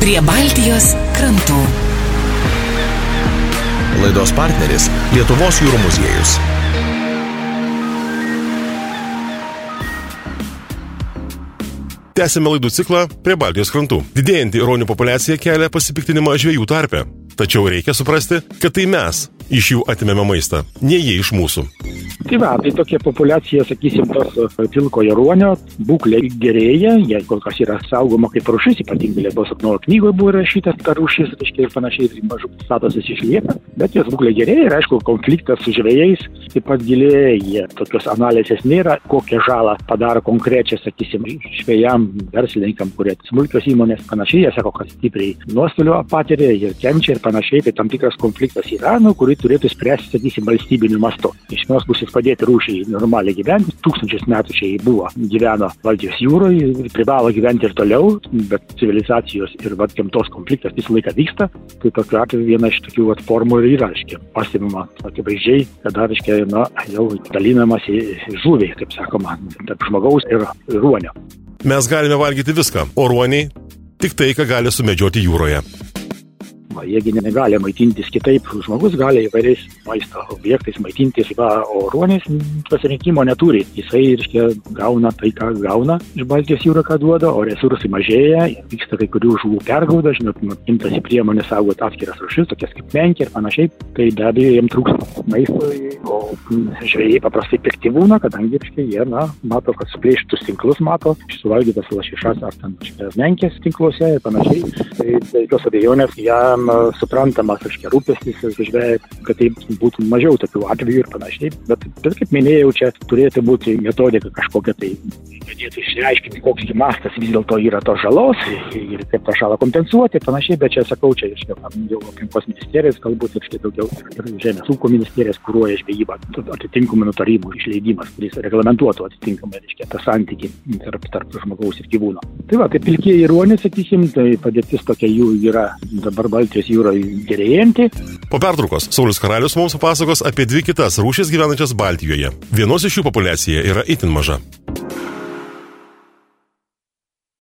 Prie Baltijos krantų. Laidos partneris – Lietuvos jūrų muziejus. Tęsime laidų ciklą Prie Baltijos krantų. Didėjanti ruonių populiacija kelia pasipiktinimą žvejų tarpe. Tačiau reikia suprasti, kad tai mes iš jų atimėme maistą, ne jie iš mūsų. Tai tokia populiacija, sakysim, tos pilkojo ruonio būklė gerėja, jie kol kas yra saugoma kaip rūšis, ypatingai Lietuvos sapnuojo knygoje buvo rašytas ta rūšis, ir panašiai, mažų statusas išlieka, bet jos būklė gerėja ir aišku, konfliktas su žvejais taip pat gilėja, tokios analizės nėra, kokią žalą padaro konkrečią, sakysim, žvejam, verslininkam, kurie smulkios įmonės, panašiai, jie sako, kad stipriai nuostolių patiria ir kenčia ir panašiai, tai tam tikras konfliktas yra, kurį turėtų spręsti, sakysim, valstybiniu mastu. Iš vienos pusės padėti rūšiai normaliai gyventi, 1000 metų čia buvo, gyveno Baltijos jūroje, privalo gyventi ir toliau, bet civilizacijos ir gamtos konfliktas visą laiką vyksta, tai tokiu atveju viena iš tokių formų ir yra, pastebima akivaizdžiai, kada, jau dalinamasi žuviai, kaip sakoma, tarp žmogaus ir ruonio. Mes galime valgyti viską, o ruoniai tik tai, ką gali sumedžioti jūroje. Jiegi negali maitintis kitaip, žmogus gali įvairiais maisto objektais maitintis, o ruonis pasirinkimo neturi. Jisai, gauna tai, ką gauna iš Baltijos jūros, ką duoda, o resursai mažėja, vyksta kai kurių žuvų pergauda, imtasi priemonės saugoti atskiras rūšis, tokias kaip menkė ir panašiai, tai be abejo jiems trūksta maisto, o žvejai paprastai pikti būna, kadangi jie, mato, kad suplėštus tinklus mato, suvalgytas lašišas ar ten menkės tinkluose ir panašiai, tai jokios abejonės jam suprantamas, rūpestis, kad tai būtų mažiau tokių atvejų ir panašiai, bet kaip minėjau, čia turėtų būti metodika kažkokia tai, galėtų išreiškinti, koks mastas vis dėlto yra tos žalos ir kaip tą žalą kompensuoti ir panašiai, bet čia sakau, čia jau aplinkos ministerijos, galbūt daugiau ir žemės ūkio ministerijos kuruoja žvejybą, atitinkamų nutarimų išleidimas, kuris reglamentuotų atitinkamai tą santykį tarp žmogaus ir gyvūno. Tai pilkieji ruoniai, sakysim, tai padėtis tokia jų yra dabar Baltijos jūroje gerėjanti. Po pertraukos Saulius Karalius mums papasakos apie 2 kitas rūšis gyvenančias Baltijoje. Vienos iš jų populiacija yra itin maža.